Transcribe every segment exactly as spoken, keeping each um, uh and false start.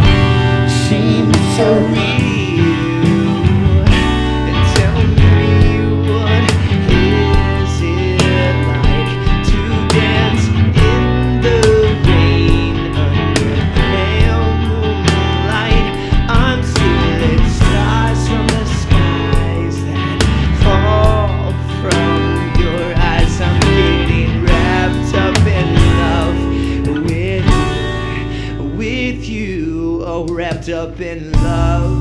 seems so real. And tell me, what is it like to dance in the rain under pale moonlight? I'm stealing stars from the skies that fall from your eyes. I'm getting wrapped up in love with you, with you, oh, wrapped up in love.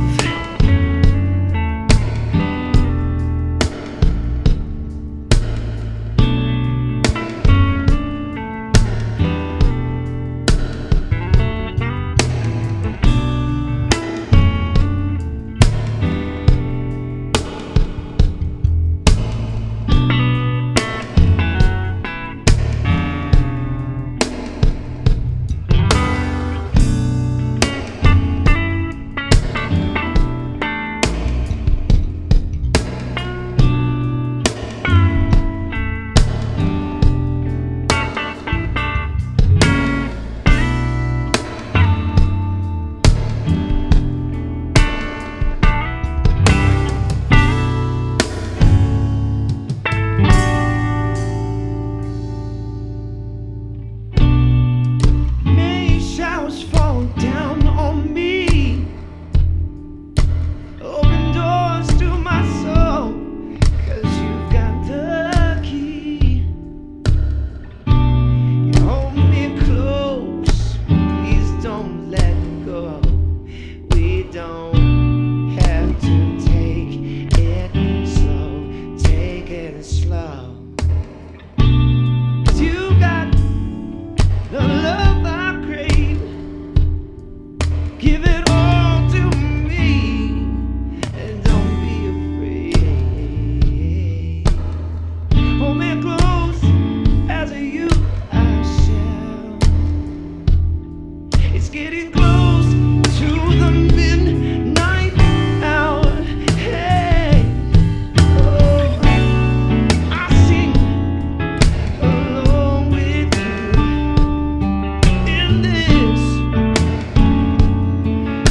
May showers fall down on me, open doors to my soul, 'cause you've got the key. You hold me close, please don't let go. We don't have to take it slow, take it slow. 'Cause you got the love I crave. Give it all to me, and don't be afraid. Hold me close as you I shall. It's getting close to the midnight hour. Hey, oh, I sing along with you in this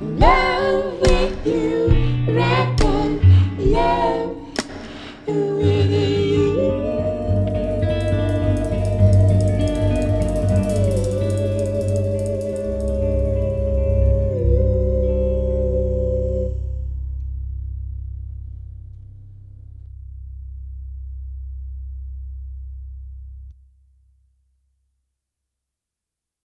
Let